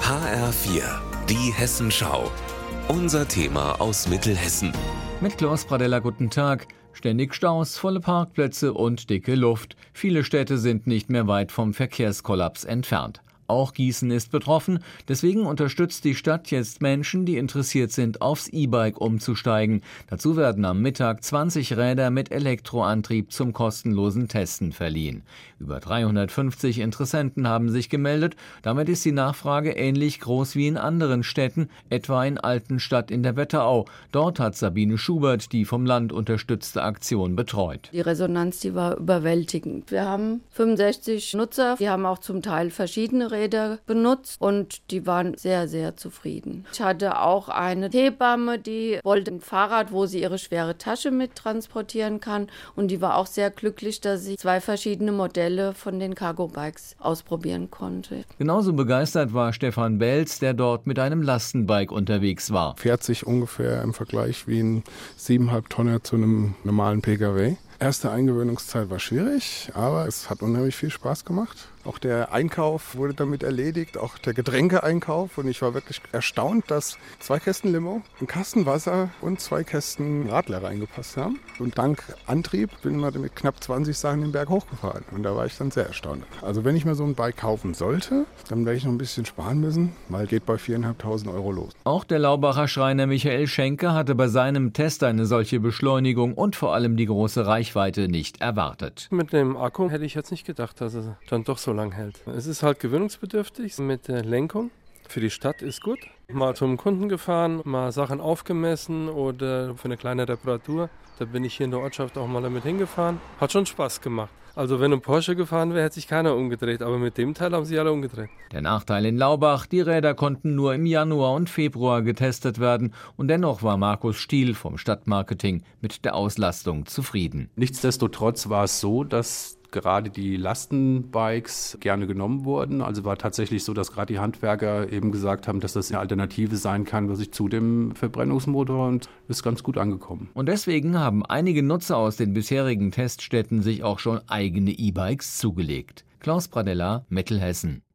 HR4, die Hessenschau. Unser Thema aus Mittelhessen. Mit Klaus Pradella, guten Tag. Ständig Staus, volle Parkplätze und dicke Luft. Viele Städte sind nicht mehr weit vom Verkehrskollaps entfernt. Auch Gießen ist betroffen. Deswegen unterstützt die Stadt jetzt Menschen, die interessiert sind, aufs E-Bike umzusteigen. Dazu werden am Mittag 20 Räder mit Elektroantrieb zum kostenlosen Testen verliehen. Über 350 Interessenten haben sich gemeldet. Damit ist die Nachfrage ähnlich groß wie in anderen Städten, etwa in Altenstadt in der Wetterau. Dort hat Sabine Schubert die vom Land unterstützte Aktion betreut. Die Resonanz, die war überwältigend. Wir haben 65 Nutzer, die haben auch zum Teil verschiedene Räder benutzt und die waren sehr, sehr zufrieden. Ich hatte auch eine Hebamme, die wollte ein Fahrrad, wo sie ihre schwere Tasche mit transportieren kann, und die war auch sehr glücklich, dass sie 2 verschiedene Modelle von den Cargo-Bikes ausprobieren konnte. Genauso begeistert war Stefan Belz, der dort mit einem Lastenbike unterwegs war. Fährt sich ungefähr im Vergleich wie ein 7,5 Tonner zu einem normalen Pkw. Erste Eingewöhnungszeit war schwierig, aber es hat unheimlich viel Spaß gemacht. Auch der Einkauf wurde damit erledigt, auch der Getränkeeinkauf. Und ich war wirklich erstaunt, dass 2 Kästen Limo, ein Kasten Wasser und 2 Kästen Radler reingepasst haben. Und dank Antrieb bin ich mit knapp 20 Sachen den Berg hochgefahren. Und da war ich dann sehr erstaunt. Also wenn ich mir so ein Bike kaufen sollte, dann werde ich noch ein bisschen sparen müssen, weil geht bei 4.500 Euro los. Auch der Laubacher Schreiner Michael Schenke hatte bei seinem Test eine solche Beschleunigung und vor allem die große Reichweite nicht erwartet. Mit dem Akku hätte ich jetzt nicht gedacht, dass er dann doch so lang hält. Es ist halt gewöhnungsbedürftig mit der Lenkung. Für die Stadt ist gut. Mal zum Kunden gefahren, mal Sachen aufgemessen oder für eine kleine Reparatur. Da bin ich hier in der Ortschaft auch mal damit hingefahren. Hat schon Spaß gemacht. Also wenn ein Porsche gefahren wäre, hätte sich keiner umgedreht. Aber mit dem Teil haben sich alle umgedreht. Der Nachteil in Laubach: die Räder konnten nur im Januar und Februar getestet werden. Und dennoch war Markus Stiel vom Stadtmarketing mit der Auslastung zufrieden. Nichtsdestotrotz war es so, dass gerade die Lastenbikes gerne genommen wurden. Also war tatsächlich so, dass gerade die Handwerker eben gesagt haben, dass das eine Alternative sein kann, was ich zu dem Verbrennungsmotor, und ist ganz gut angekommen. Und deswegen haben einige Nutzer aus den bisherigen Teststätten sich auch schon eigene E-Bikes zugelegt. Klaus Pradella, Mittelhessen.